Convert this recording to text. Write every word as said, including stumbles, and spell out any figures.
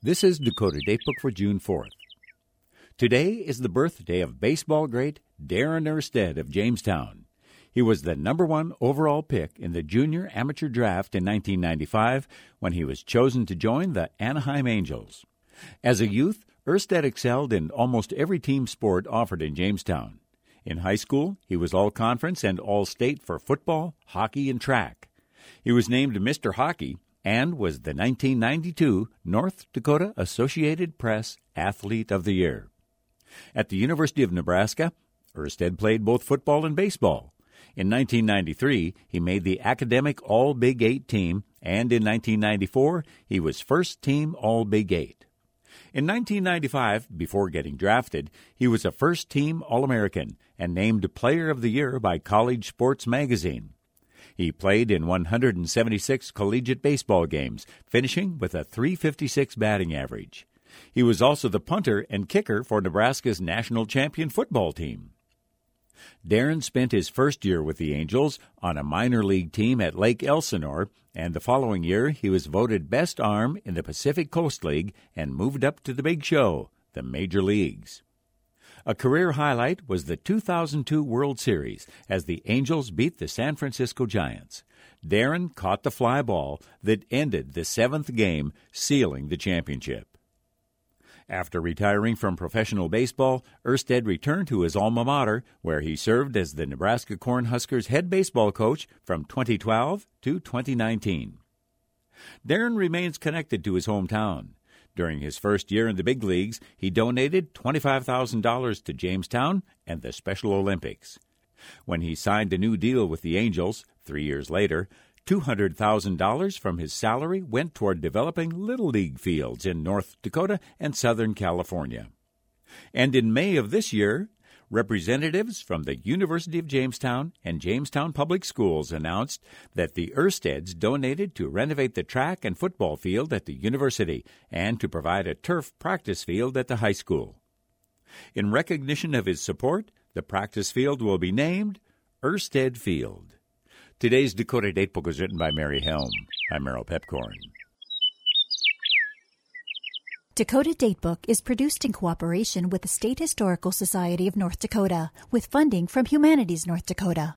This is Dakota Datebook for June fourth. Today is the birthday of baseball great Darren Erstad of Jamestown. He was the number one overall pick in the junior amateur draft in nineteen ninety-five when he was chosen to join the Anaheim Angels. As a youth, Erstad excelled in almost every team sport offered in Jamestown. In high school, he was all-conference and all-state for football, hockey, and track. He was named Mister Hockey and was the nineteen ninety-two North Dakota Associated Press Athlete of the Year. At the University of Nebraska, Erstad played both football and baseball. In nineteen ninety-three, he made the academic All-Big Eight team, and in nineteen ninety-four, he was first-team All-Big Eight. In nineteen ninety-five, before getting drafted, he was a first-team All-American and named Player of the Year by College Sports Magazine. He played in one hundred seventy-six collegiate baseball games, finishing with a three fifty-six batting average. He was also the punter and kicker for Nebraska's national champion football team. Darren spent his first year with the Angels on a minor league team at Lake Elsinore, and the following year he was voted best arm in the Pacific Coast League and moved up to the big show, the major leagues. A career highlight was the two thousand two World Series as the Angels beat the San Francisco Giants. Darren caught the fly ball that ended the seventh game, sealing the championship. After retiring from professional baseball, Erstad returned to his alma mater, where he served as the Nebraska Cornhuskers head baseball coach from twenty twelve to twenty nineteen. Darren remains connected to his hometown. During his first year in the big leagues, he donated twenty-five thousand dollars to Jamestown and the Special Olympics. When he signed a new deal with the Angels, three years later, two hundred thousand dollars from his salary went toward developing Little League fields in North Dakota and Southern California. And in May of this year, representatives from the University of Jamestown and Jamestown Public Schools announced that the Erstads donated to renovate the track and football field at the university and to provide a turf practice field at the high school. In recognition of his support, the practice field will be named Erstad Field. Today's Dakota Datebook was written by Mary Helm. I'm Merrill Pepcorn. Dakota Datebook is produced in cooperation with the State Historical Society of North Dakota, with funding from Humanities North Dakota.